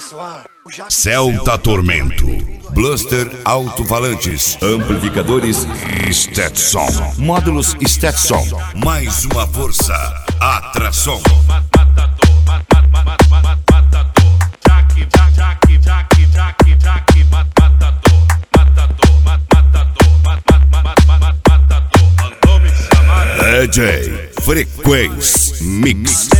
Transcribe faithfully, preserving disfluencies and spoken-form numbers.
Celta Tormento, Bluster alto-falantes, amplificadores Stetson, módulos Stetson, mais uma força, Atração. D J Frequência Mix.